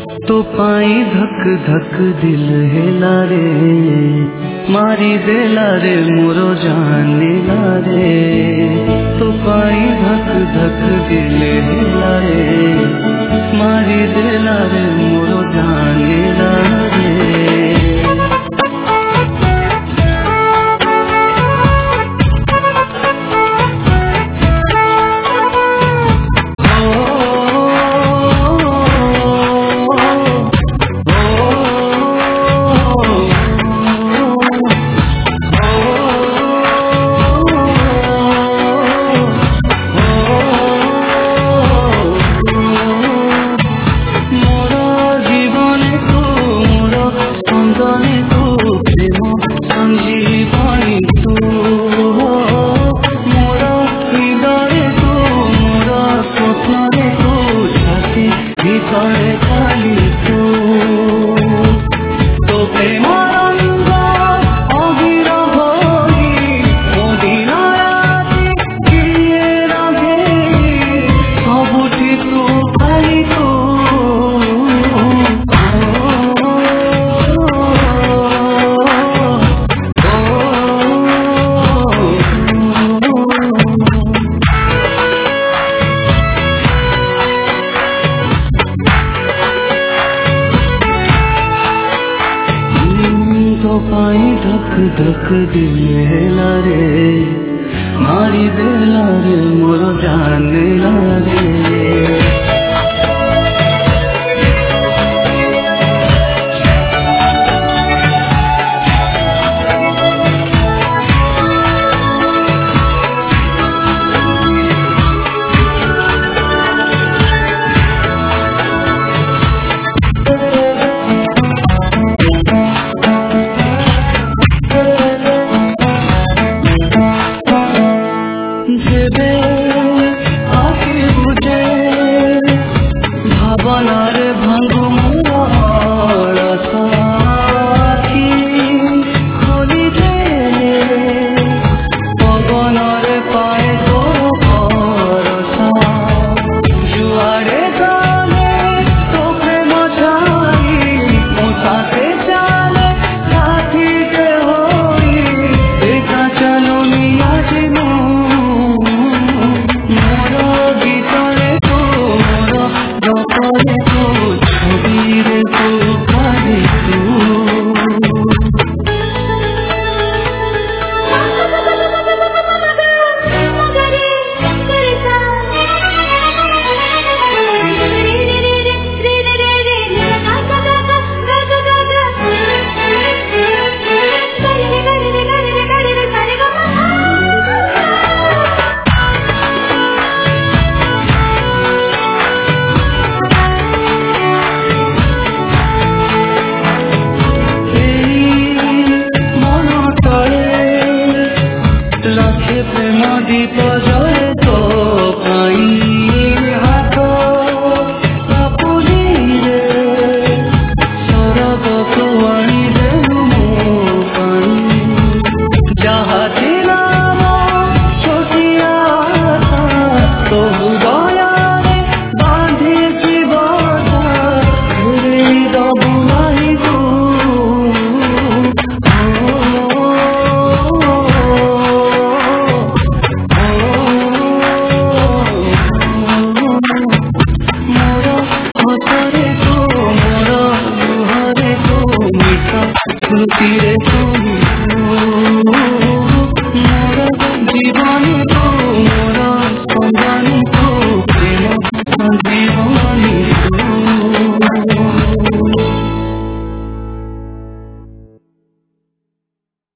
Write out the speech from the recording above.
तो पाई धक धक दिल हेला रे, मारी देला रे मोरो जानेला रे। तो पाई धक धक दिल हेला रे, मारी देला रे मोरो जानेला रे। तो पाई धक धक दिल हेला रे, मारी देला रे मोरो जानेला रे। ভাবনারে ভাঙু মোর সাথী খলি দেলে, পবনরে পায়ে তোর ভরসা। জুয়ারে গানে তো প্রেম ছাই, মোসাতে চালে সাথীতে হই। দেখা চলনি আজ মোর গীতরে তোর যতরে তো ছবিরে তো ভারি তো। দীপ জলে তো পাই হাত কাপুরি রে, সরগ তো আনি দেলু মো পাই। যাহা ছিলাম ছটিয়া তবু দয়ারে বাঁধিছি বাধা, ঘুরে দবু নাই গো। স্মৃতিরে তুমি মোর জীবনে